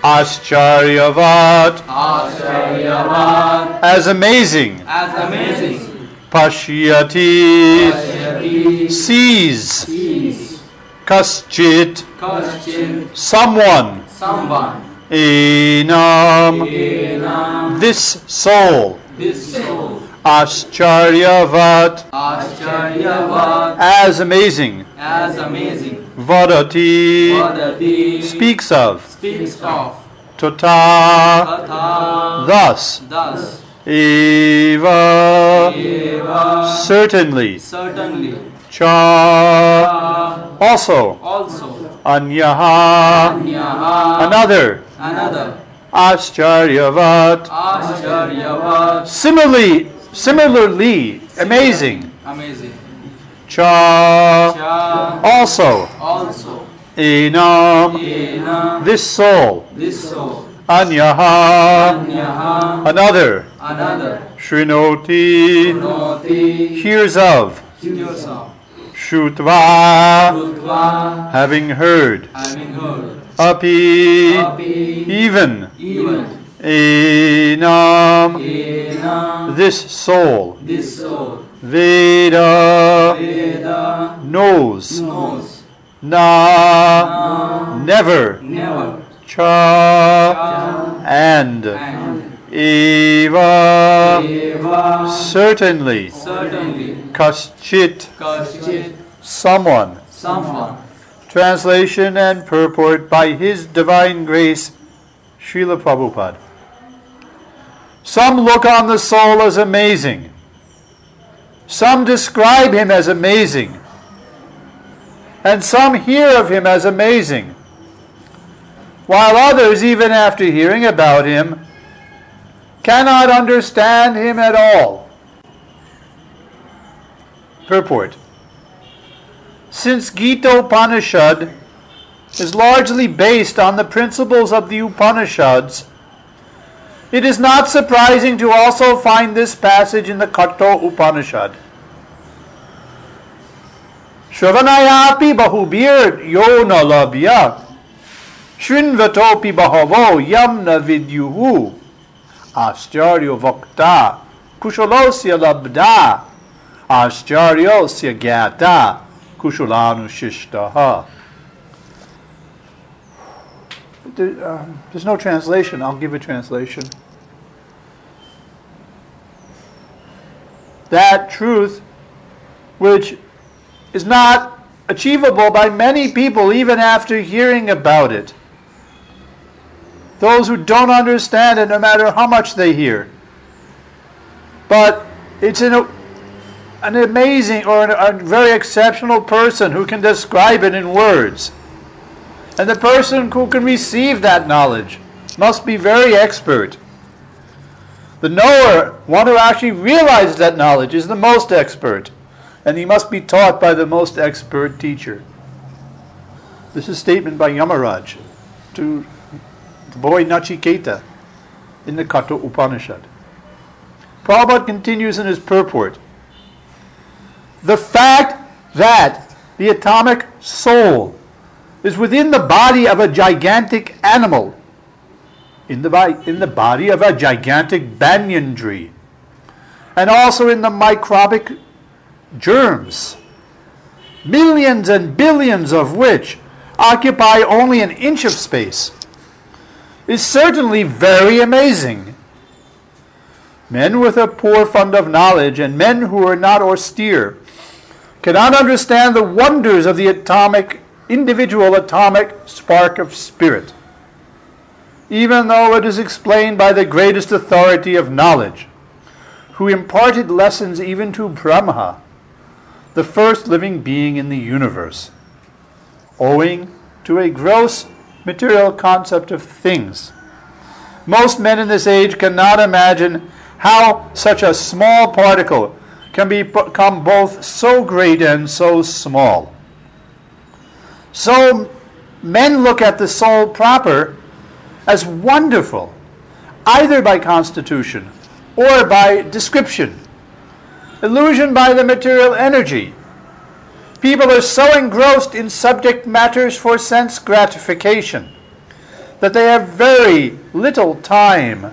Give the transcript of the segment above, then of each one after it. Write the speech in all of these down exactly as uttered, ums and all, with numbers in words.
Ascharyavat, Ascharyavat, as amazing. as amazing. Pashyati, Pashyati, sees. sees. Kaschit, Kaschin, someone. someone. Enam, Enam, this soul. this soul. Ascharyavat, Ascharyavat, as amazing. as amazing. Vadati, Vadati, speaks of. speaks of. Tata, Tatha, thus. thus. Eva, Eva, certainly. certainly. Cha, also. Also. Anyaha, Anyaha, another. another. Ascharyavat, Ascharyavat, similarly, similarly amazing. amazing. Cha, Cha, also. also. Enam, Enam, this soul. this soul. Anyaha, Anyaha, another. another. Shrinoti, Noti, hears of. hears of. Shrutva, Rutva, having heard. having heard. Api, Api, even. even. Enam, Enam, this soul. this soul. Veda, Veda, knows. knows. Na, never. Never. Cha, and. And Eva, Eva, certainly. certainly. Kaschit, Kaschit, someone. someone. Translation and purport by His Divine Grace, Srila Prabhupada. Some look on the soul as amazing. Some describe him as amazing. And some hear of him as amazing. While others, even after hearing about him, cannot understand him at all. Purport. Since Gita Upanishad is largely based on the principles of the Upanishads, it is not surprising to also find this passage in the Katha Upanishad. Shravanayapi bahubir yo na labhya shrinvatopi bahavo yam na vidyuhu ascharyo vakta kushalosya labda ascharyosya gyata kushalanusishtaha. There, um, there's no translation. I'll give a translation. That truth, which is not achievable by many people even after hearing about it. Those who don't understand it no matter how much they hear. But it's an, an amazing or an, a very exceptional person who can describe it in words. And the person who can receive that knowledge must be very expert. The knower, one who actually realizes that knowledge, is the most expert. And he must be taught by the most expert teacher. This is a statement by Yamaraj to the boy Nachiketa in the Katha Upanishad. Prabhupada continues in his purport. The fact that the atomic soul is within the body of a gigantic animal, in the, body, in the body of a gigantic banyan tree, and also in the microbic germs, millions and billions of which occupy only an inch of space, is certainly very amazing. Men with a poor fund of knowledge and men who are not austere cannot understand the wonders of the atomic, individual atomic spark of spirit, even though it is explained by the greatest authority of knowledge, who imparted lessons even to Brahma, the first living being in the universe, owing to a gross material concept of things. Most men in this age cannot imagine how such a small particle can become both so great and so small. So men look at the soul proper as wonderful, either by constitution or by description. Illusion by the material energy. People are so engrossed in subject matters for sense gratification that they have very little time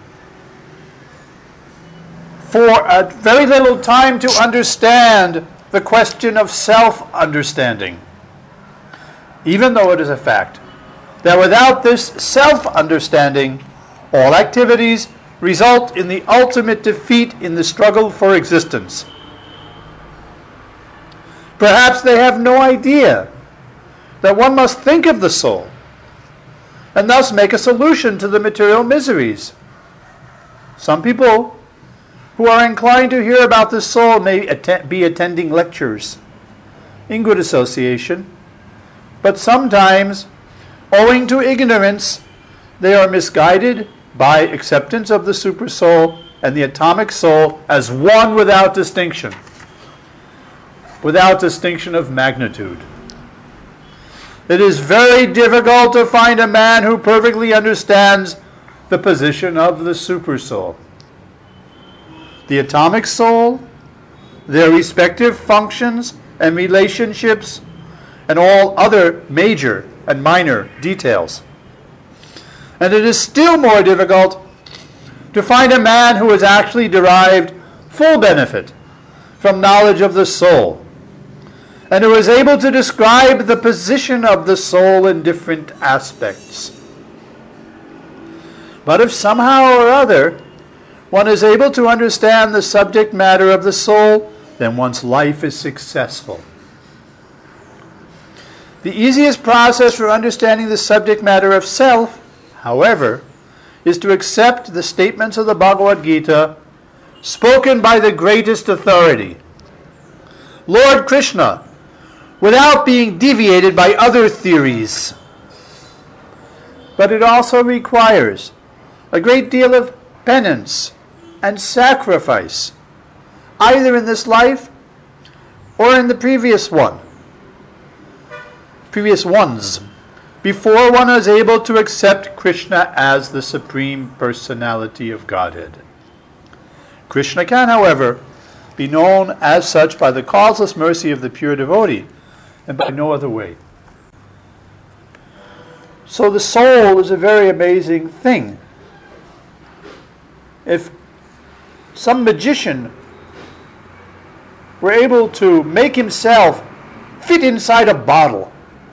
for uh, very little time to understand the question of self-understanding, even though it is a fact that without this self-understanding, all activities result in the ultimate defeat in the struggle for existence. Perhaps they have no idea that one must think of the soul and thus make a solution to the material miseries. Some people who are inclined to hear about the soul may att- be attending lectures in good association, but sometimes, owing to ignorance, they are misguided by acceptance of the supersoul and the atomic soul as one without distinction, without distinction of magnitude. It is very difficult to find a man who perfectly understands the position of the supersoul, the atomic soul, their respective functions and relationships, and all other major and minor details. And it is still more difficult to find a man who has actually derived full benefit from knowledge of the soul, and who is able to describe the position of the soul in different aspects. But if somehow or other one is able to understand the subject matter of the soul, then one's life is successful. The easiest process for understanding the subject matter of self, however, is to accept the statements of the Bhagavad Gita spoken by the greatest authority, Lord Krishna, without being deviated by other theories. But it also requires a great deal of penance and sacrifice, either in this life or in the previous one, previous ones, before one is able to accept Krishna as the Supreme Personality of Godhead. Krishna can, however, be known as such by the causeless mercy of the pure devotee, and by no other way. So the soul is a very amazing thing. If some magician were able to make himself fit inside a bottle,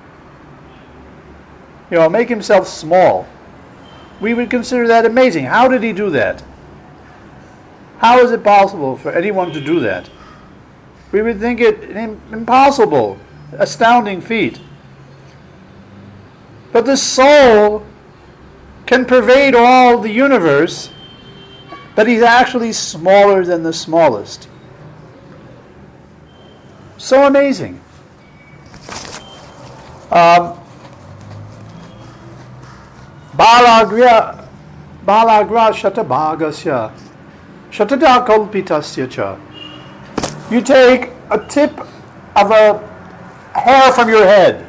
you know, make himself small, we would consider that amazing. How did he do that? How is it possible for anyone to do that? We would think it impossible, astounding feat. But the soul can pervade all the universe, but he's actually smaller than the smallest. So amazing. Um, Balagra Balagra shatabhagasya shatada kalpitasya cha. You take a tip of a hair from your head.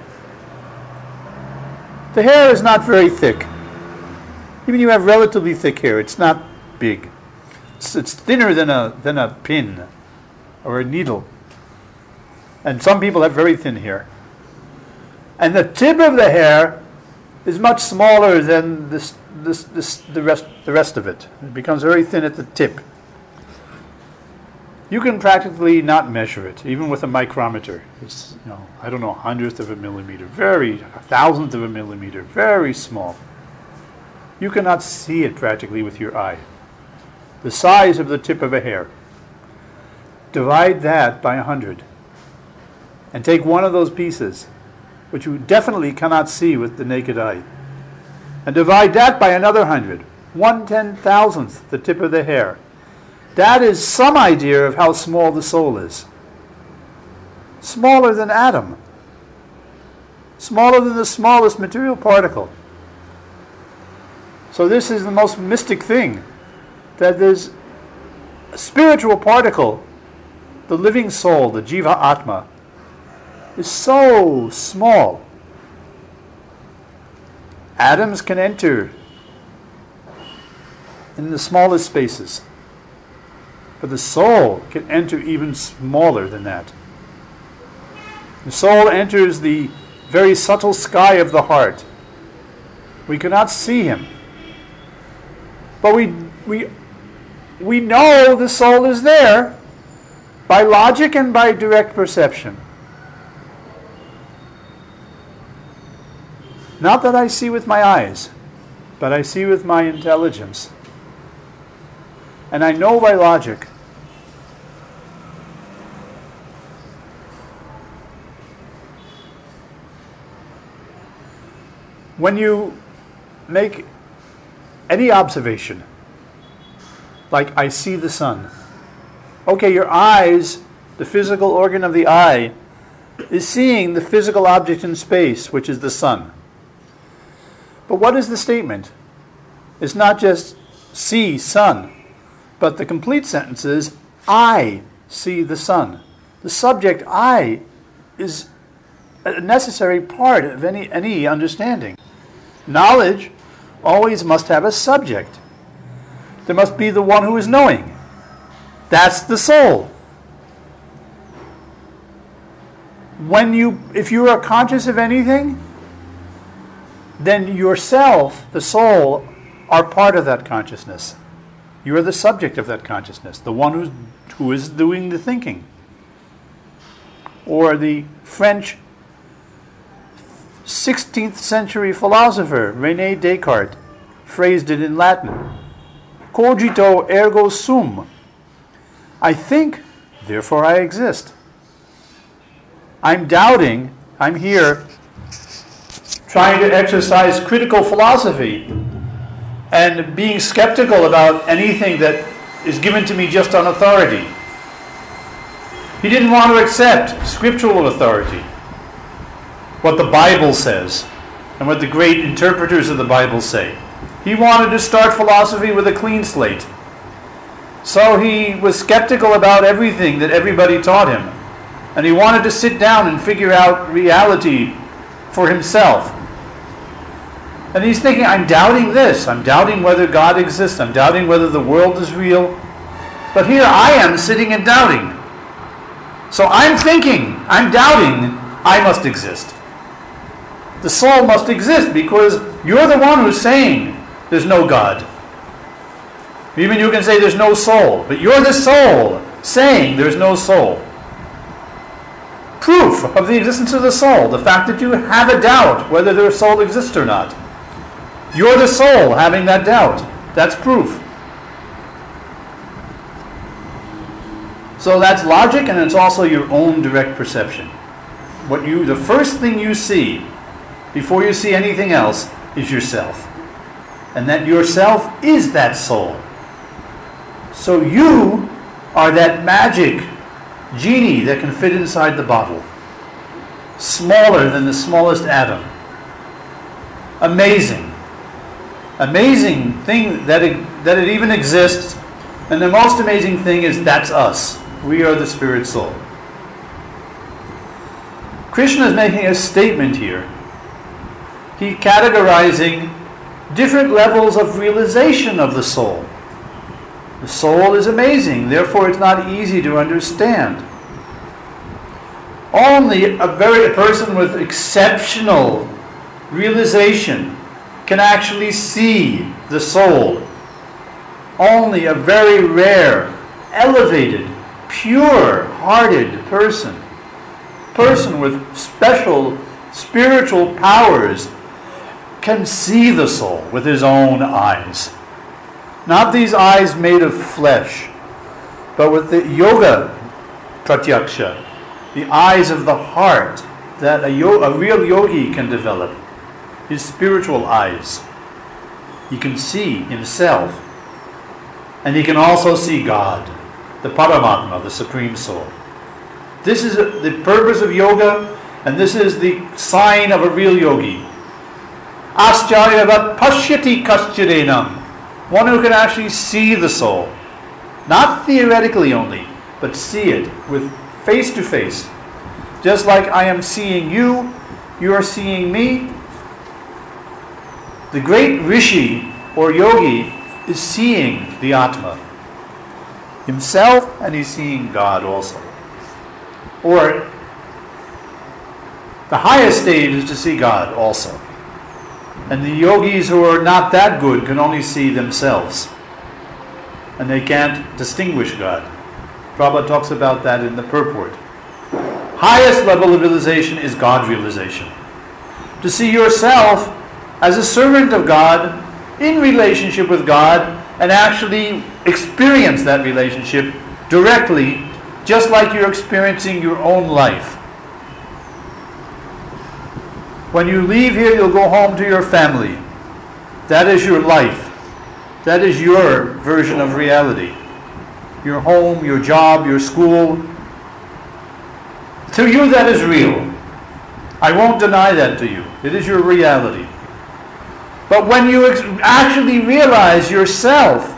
The hair is not very thick. Even you have relatively thick hair, it's not big. It's, it's thinner than a than a pin or a needle. And some people have very thin hair. And the tip of the hair is much smaller than this, this, this, the rest, the rest of it. It becomes very thin at the tip. You can practically not measure it, even with a micrometer. It's, you know, I don't know, hundredth of a millimeter, very, a thousandth of a millimeter, very small. You cannot see it practically with your eye. The size of the tip of a hair. Divide that by a hundred, and take one of those pieces, which you definitely cannot see with the naked eye, and divide that by another hundred, one ten thousandth the tip of the hair. That is some idea of how small the soul is. Smaller than atom. Smaller than the smallest material particle. So this is the most mystic thing, that there's a spiritual particle, the living soul, the Jiva Atma, is so small. Atoms can enter in the smallest spaces, but the soul can enter even smaller than that. The soul enters the very subtle sky of the heart. We cannot see him. But we, we, we know the soul is there by logic and by direct perception. Not that I see with my eyes, but I see with my intelligence. And I know by logic. When you make any observation, like I see the sun, okay, your eyes, the physical organ of the eye, is seeing the physical object in space, which is the sun. But what is the statement? It's not just see sun, but the complete sentence is I see the sun. The subject I is a necessary part of any, any understanding. Knowledge always must have a subject. There must be the one who is knowing. That's the soul. When you, if you are conscious of anything, then yourself, the soul, are part of that consciousness. You are the subject of that consciousness, the one who's, who is doing the thinking. Or the French sixteenth century philosopher René Descartes phrased it in Latin: cogito ergo sum. I think, therefore I exist. I'm doubting, I'm here trying to exercise critical philosophy and being skeptical about anything that is given to me just on authority. He didn't want to accept scriptural authority, what the Bible says, and what the great interpreters of the Bible say. He wanted to start philosophy with a clean slate. So he was skeptical about everything that everybody taught him. And he wanted to sit down and figure out reality for himself. And he's thinking, I'm doubting this. I'm doubting whether God exists. I'm doubting whether the world is real. But here I am sitting and doubting. So I'm thinking, I'm doubting, I must exist. The soul must exist because you're the one who's saying there's no God. Even you can say there's no soul, but you're the soul saying there's no soul. Proof of the existence of the soul, the fact that you have a doubt whether their soul exists or not. You're the soul having that doubt. That's proof. So that's logic, and it's also your own direct perception. What you, the first thing you see before you see anything else is yourself. And that yourself is that soul. So you are that magic genie that can fit inside the bottle. Smaller than the smallest atom. Amazing. Amazing thing that it, that it even exists. And the most amazing thing is that's us. We are the spirit soul. Krishna is making a statement here. He's categorizing different levels of realization of the soul. The soul is amazing, therefore it's not easy to understand. Only a very a person with exceptional realization can actually see the soul. Only a very rare, elevated, pure-hearted person, person with special spiritual powers, can see the soul with his own eyes. Not these eyes made of flesh, but with the yoga pratyaksha, the eyes of the heart that a, yo- a real yogi can develop, his spiritual eyes. He can see himself, and he can also see God, the Paramatma, the Supreme Soul. This is a, the purpose of yoga, and this is the sign of a real yogi. Ascharyavat pashyati kaschirenam. One who can actually see the soul. Not theoretically only, but see it with face to face. Just like I am seeing you, you are seeing me. The great rishi or yogi is seeing the Atma himself, and he's seeing God also. Or the highest stage is to see God also. And the yogis who are not that good can only see themselves. And they can't distinguish God. Prabhupada talks about that in the purport. Highest level of realization is God realization. To see yourself as a servant of God, in relationship with God, and actually experience that relationship directly, just like you're experiencing your own life. When you leave here, you'll go home to your family. That is your life. That is your version of reality. Your home, your job, your school. To you, that is real. I won't deny that to you. It is your reality. But when you ex- actually realize yourself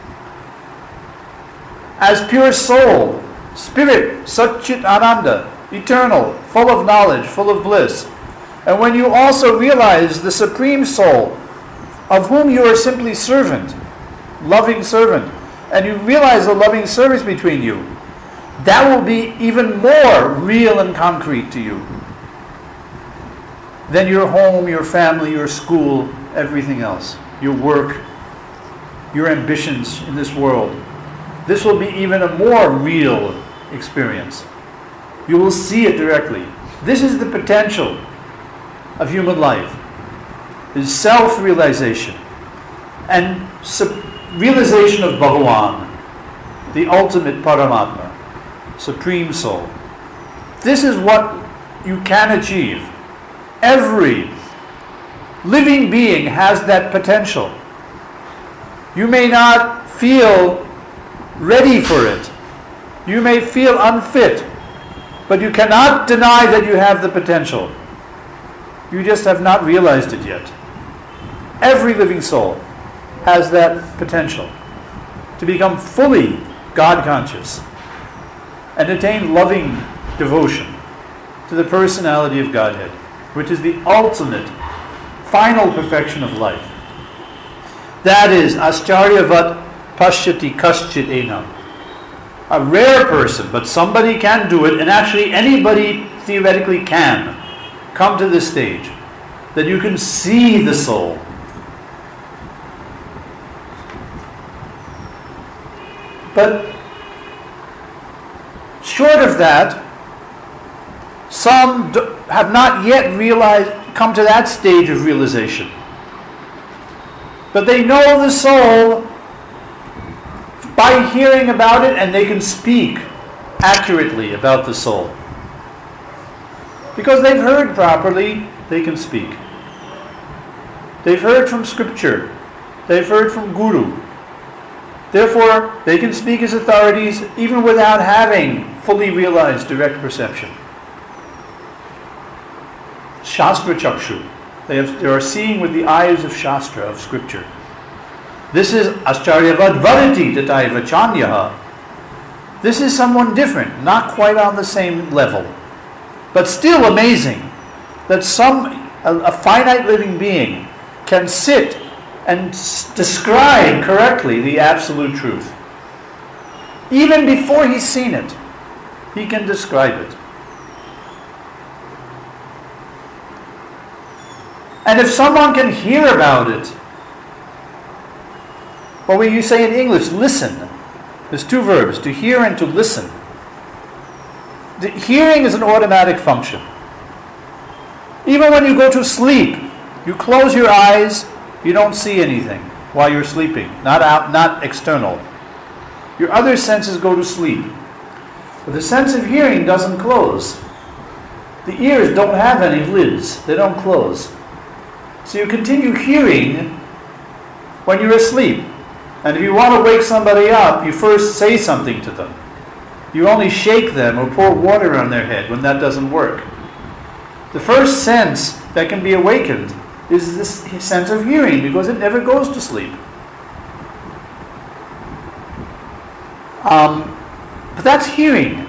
as pure soul, spirit, Satchit Ananda, eternal, full of knowledge, full of bliss, and when you also realize the Supreme Soul, of whom you are simply servant, loving servant, and you realize the loving service between you, that will be even more real and concrete to you than your home, your family, your school, everything else, your work, your ambitions in this world. This will be even a more real experience. You will see it directly. This is the potential of human life, is self-realization and su- realization of Bhagavan, the ultimate Paramatma, Supreme Soul. This is what you can achieve. Every living being has that potential. You may not feel ready for it. You may feel unfit, but you cannot deny that you have the potential. You just have not realized it yet. Every living soul has that potential to become fully God conscious and attain loving devotion to the personality of Godhead, which is the ultimate, final perfection of life. That is Ascharyavat Pashyati Kaschit Enam. A rare person, but somebody can do it, and actually anybody theoretically can come to this stage, that you can see the soul. But short of that, some do, have not yet realized, come to that stage of realization. But they know the soul by hearing about it, and they can speak accurately about the soul. Because they've heard properly, they can speak. They've heard from Scripture. They've heard from Guru. Therefore, they can speak as authorities even without having fully realized direct perception. Shastra Chakshu. They, have, they are seeing with the eyes of Shastra, of Scripture. This is Ascharyavat Vadati Tatai Vachanyaha. This is someone different, not quite on the same level. But still amazing that some a, a finite living being can sit and s- describe correctly the absolute truth. Even before he's seen it, he can describe it. And if someone can hear about it, what will you say in English? Listen. There's two verbs, to hear and to listen. The hearing is an automatic function. Even when you go to sleep, you close your eyes, you don't see anything while you're sleeping, not out, not external. Your other senses go to sleep. But the sense of hearing doesn't close. The ears don't have any lids, they don't close. So you continue hearing when you're asleep. And if you want to wake somebody up, you first say something to them. You only shake them or pour water on their head when that doesn't work. The first sense that can be awakened is this sense of hearing, because it never goes to sleep. Um, but that's hearing.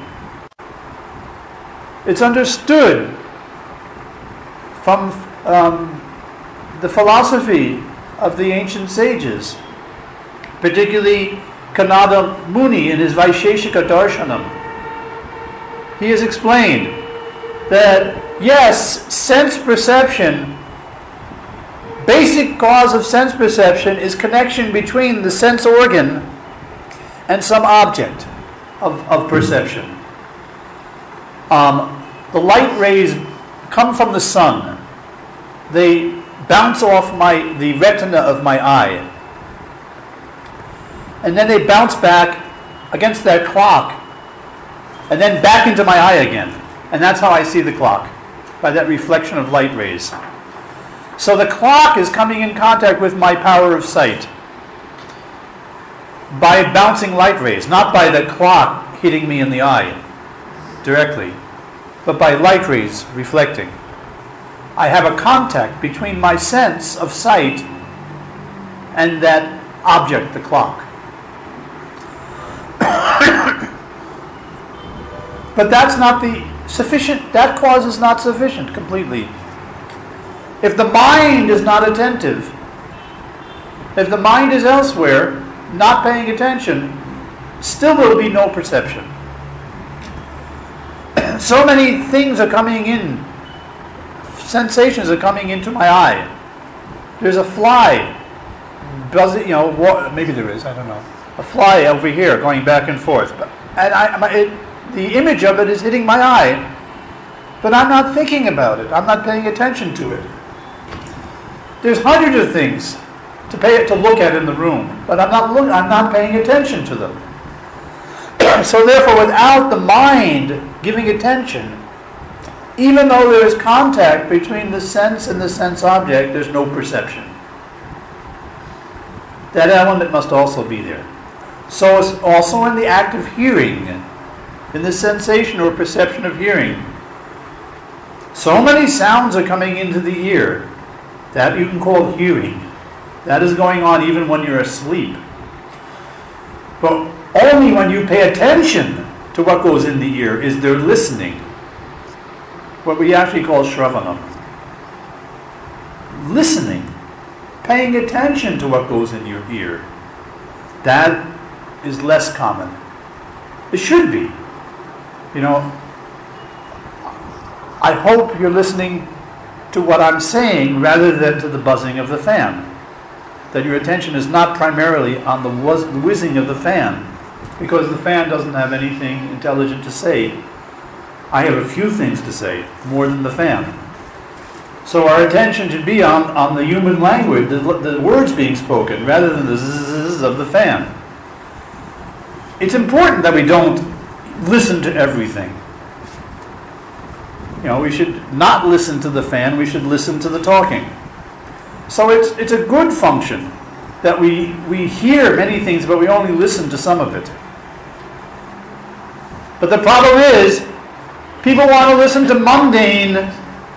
It's understood from um, the philosophy of the ancient sages, particularly Kanada Muni in his Vaisheshika Darshanam. He has explained that, yes, sense perception basic cause of sense perception is connection between the sense organ and some object of, of perception. Um, the light rays come from the sun. They bounce off my the retina of my eye. And then they bounce back against that clock and then back into my eye again. And that's how I see the clock, by that reflection of light rays. So the clock is coming in contact with my power of sight by bouncing light rays, not by the clock hitting me in the eye directly, but by light rays reflecting. I have a contact between my sense of sight and that object, the clock. But that's not the sufficient, that cause is not sufficient completely. If the mind is not attentive, if the mind is elsewhere, not paying attention, still there will be no perception. So many things are coming in, sensations are coming into my eye. There's a fly buzzing, you know, what, maybe there is, I don't know. A fly over here going back and forth. And I, my, it, the image of it is hitting my eye, but I'm not thinking about it. I'm not paying attention to it. There's hundreds of things to pay to look at in the room, but I'm not look, I'm not paying attention to them. So therefore, without the mind giving attention, even though there is contact between the sense and the sense object, there's no perception. That element must also be there. So it's also in the act of hearing, in the sensation or perception of hearing. So many sounds are coming into the ear that you can call hearing. That is going on even when you're asleep. But only when you pay attention to what goes in the ear is there listening. What we actually call shravanam. Listening. Paying attention to what goes in your ear. That is less common. It should be. You know, I hope you're listening to what I'm saying rather than to the buzzing of the fan. That your attention is not primarily on the whiz- whizzing of the fan, because the fan doesn't have anything intelligent to say. I have a few things to say, more than the fan. So our attention should be on, on the human language, the, the words being spoken, rather than the zzz of the fan. It's important that we don't listen to everything. You know, we should not listen to the fan, we should listen to the talking. So it's it's a good function that we, we hear many things, but we only listen to some of it. But the problem is, people want to listen to mundane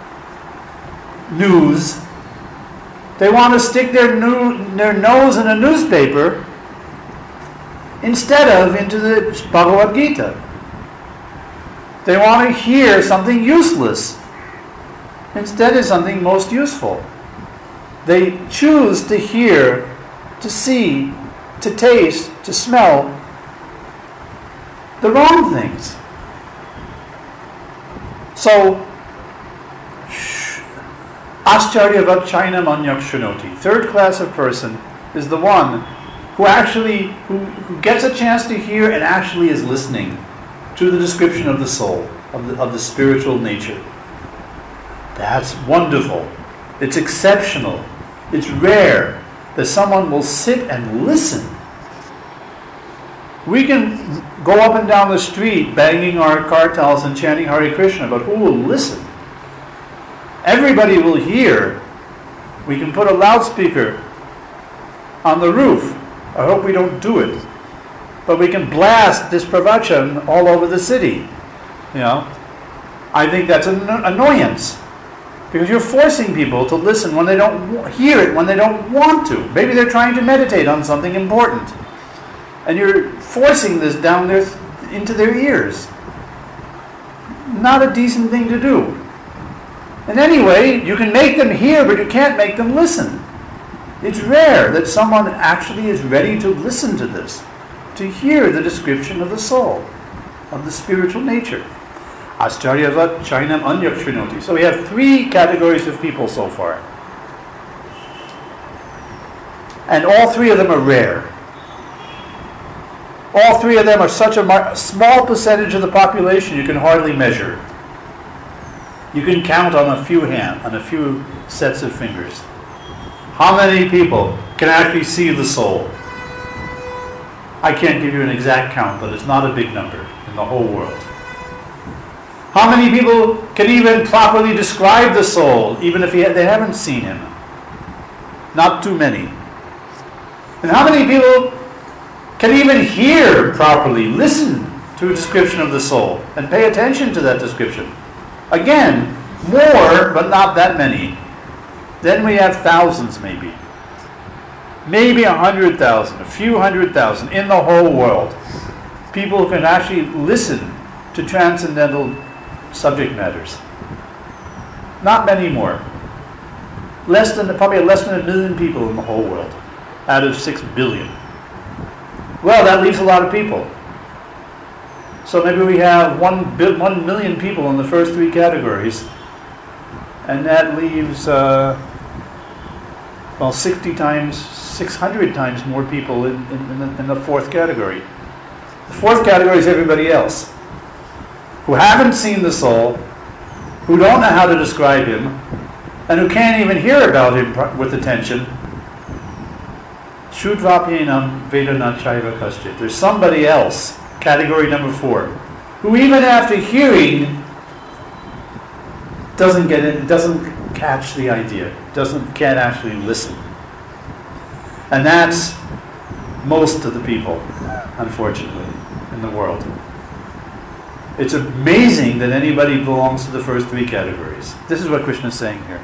news. They want to stick their, new, their nose in a newspaper instead of into the Bhagavad Gita. They want to hear something useless instead of something most useful. They choose to hear, to see, to taste, to smell the wrong things. So, Ascharyavat Chainam Anyak Shunoti, third class of person, is the one who actually, who, who gets a chance to hear and actually is listening to the description of the soul, of the, of the spiritual nature. That's wonderful. It's exceptional. It's rare that someone will sit and listen. We can go up and down the street banging our kartals and chanting Hare Krishna, but who will listen? Everybody will hear. We can put a loudspeaker on the roof. I hope we don't do it. But we can blast this pravachan all over the city. You know, I think that's an annoyance. Because you're forcing people to listen when they don't hear it, when they don't want to. Maybe they're trying to meditate on something important. And you're forcing this down their, into their ears. Not a decent thing to do. And anyway, you can make them hear, but you can't make them listen. It's rare that someone actually is ready to listen to this, to hear the description of the soul, of the spiritual nature. Ascharyavat Chainam Anyak Shrinoti. So we have three categories of people so far. And all three of them are rare. All three of them are such a mar- small percentage of the population you can hardly measure. You can count on a few hand, on a few sets of fingers. How many people can actually see the soul? I can't give you an exact count, but it's not a big number in the whole world. How many people can even properly describe the soul, even if he, they haven't seen him? Not too many. And how many people can even hear properly, listen to a description of the soul, and pay attention to that description? Again, more, but not that many. Then we have thousands maybe. Maybe a hundred thousand, a few hundred thousand in the whole world. People who can actually listen to transcendental subject matters. Not many more. Less than, probably less than a million people in the whole world, out of six billion. Well, that leaves a lot of people. So maybe we have one, one million people in the first three categories, and that leaves, uh, well, sixty times, six hundred times more people in, in, in, the, in the fourth category. The fourth category is everybody else, who haven't seen the soul, who don't know how to describe him, and who can't even hear about him with attention. Shudvapyenam Vedana Chaiva Kaschit. There's somebody else, category number four, who even after hearing doesn't get it, doesn't catch the idea, doesn't can't actually listen. And that's most of the people, unfortunately, in the world. It's amazing that anybody belongs to the first three categories. This is what Krishna is saying here.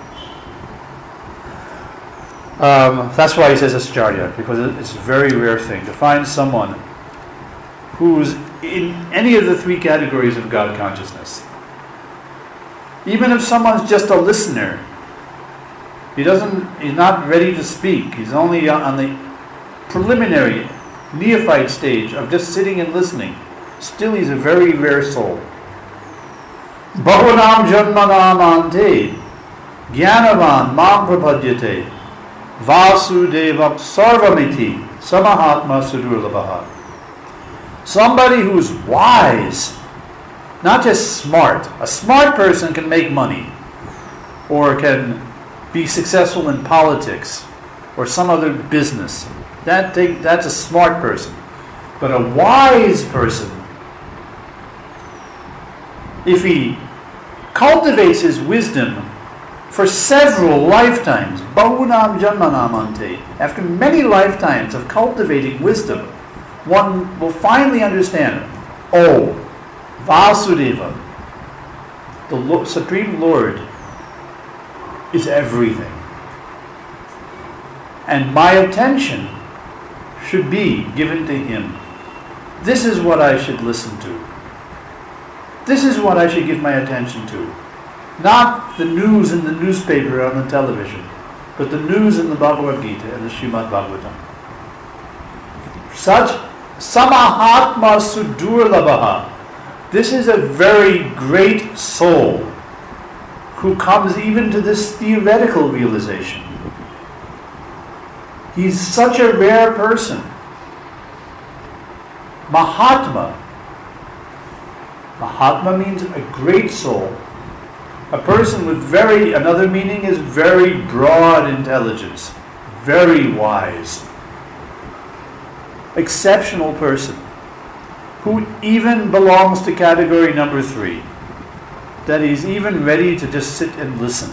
Um, that's why he says Ascharya, because it's a very rare thing to find someone who's in any of the three categories of God consciousness. Even if someone's just a listener, he doesn't, he's not ready to speak. He's only on the preliminary neophyte stage of just sitting and listening. Still, he's a very rare soul. Bhavanam janmanam ante jnanavan mam prapadyate Vasudevam sarvamiti samahatma sudurlabhaha. Somebody who's wise, not just smart. A smart person can make money, or can be successful in politics, or some other business. That take, that's a smart person. But a wise person, if he cultivates his wisdom for several lifetimes, bahunam janmanamante, after many lifetimes of cultivating wisdom, one will finally understand, oh, Vasudeva, the Lord, Supreme Lord, is everything. And my attention should be given to Him. This is what I should listen to. This is what I should give my attention to. Not the news in the newspaper or on the television, but the news in the Bhagavad Gita and the Srimad Bhagavatam. Such samahatma sudurlabhaha. This is a very great soul who comes even to this theoretical realization. He's such a rare person. Mahatma. Mahatma means a great soul. A person with very, another meaning is very broad intelligence, very wise, exceptional person, who even belongs to category number three, that he's even ready to just sit and listen.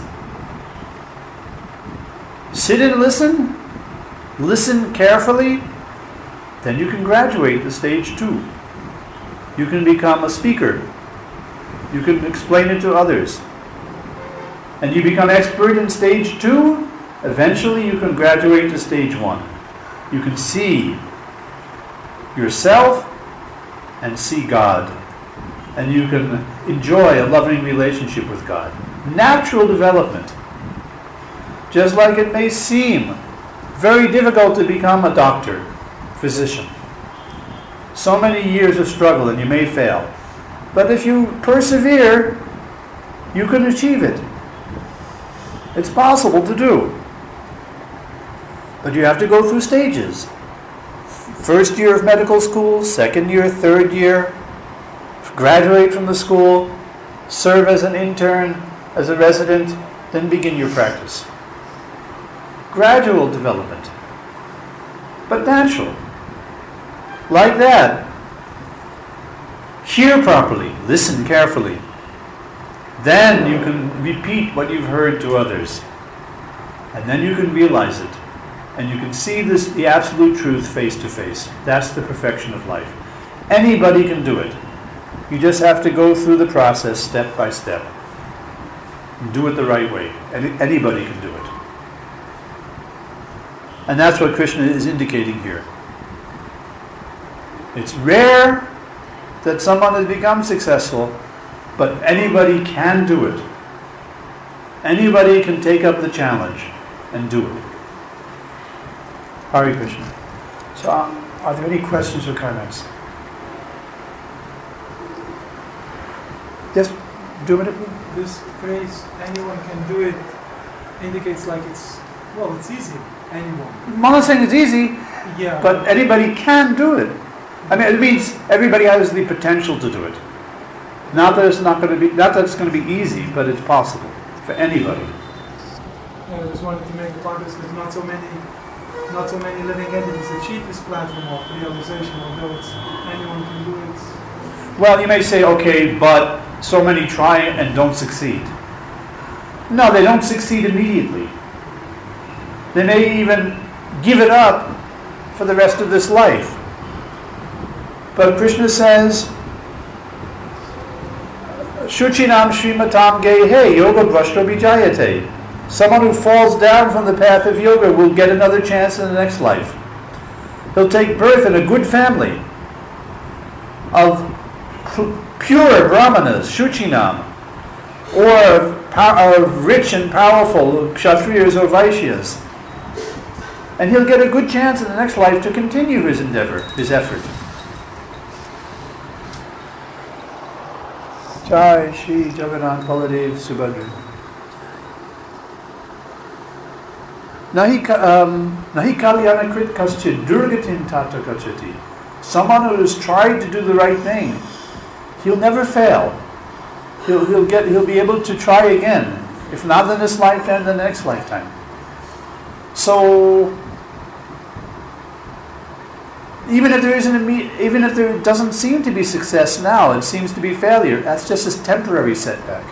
Sit and listen, listen carefully, then you can graduate to stage two. You can become a speaker. You can explain it to others. And you become expert in stage two, eventually you can graduate to stage one. You can see yourself and see God. And you can enjoy a loving relationship with God. Natural development. Just like it may seem very difficult to become a doctor, physician. So many years of struggle and you may fail. But if you persevere, you can achieve it. It's possible to do. But you have to go through stages. First year of medical school, second year, third year, graduate from the school, serve as an intern, as a resident, then begin your practice. Gradual development, but natural. Like that. Hear properly, listen carefully. Then you can repeat what you've heard to others. And then you can realize it. And you can see this, the absolute truth face to face. That's the perfection of life. Anybody can do it. You just have to go through the process step by step. And do it the right way. Any, anybody can do it. And that's what Krishna is indicating here. It's rare that someone has become successful, but anybody can do it. Anybody can take up the challenge and do it. Hare Krishna. So, um, are there any questions or comments? Yes, do it. This phrase, anyone can do it, indicates like it's, well, it's easy. Anyone. I'm not saying it's easy, Yeah. but anybody can do it. I mean, it means everybody has the potential to do it. Not that it's not going to be, not that it's going to be easy, but it's possible for anybody. I just wanted to make a point because not so many, not so many living entities achieve this platform of realization. Although it's anyone can do it. Well, you may say, okay, but so many try and don't succeed. No, they don't succeed immediately. They may even give it up for the rest of this life. But Krishna says, Shuchinam Srimatam Gehe Yoga Brashto Vijayate. Someone who falls down from the path of yoga will get another chance in the next life. He'll take birth in a good family of pure brahmanas, Shuchinam, or of rich and powerful Kshatriyas or Vaishyas. And he'll get a good chance in the next life to continue his endeavor, his effort. Jai Shri Jagannath Baladev Subhadra. Nahi um, Nahi Kalyana Krit Kaschid Durgatin Tata Gachati. Someone who has tried to do the right thing, he'll never fail. He'll he'll get he'll be able to try again, if not in this lifetime, then the next lifetime. So even if there isn't a, even if there doesn't seem to be success now, it seems to be failure. That's just a temporary setback.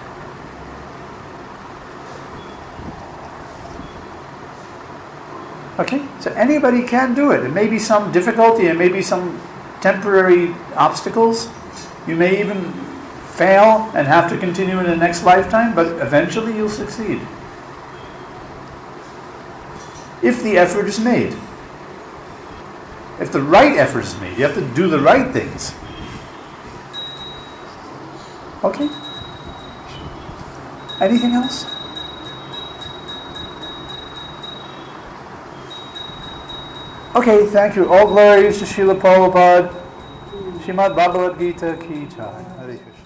Okay, so anybody can do it. There may be some difficulty, there may be some temporary obstacles. You may even fail and have to continue in the next lifetime, but eventually you'll succeed. If the effort is made. If the right effort is made, you have to do the right things. Okay? Anything else? Okay, thank you. All glories to Srila Prabhupada. Srimad Bhagavad Gita Ki Jai. Hare Krishna.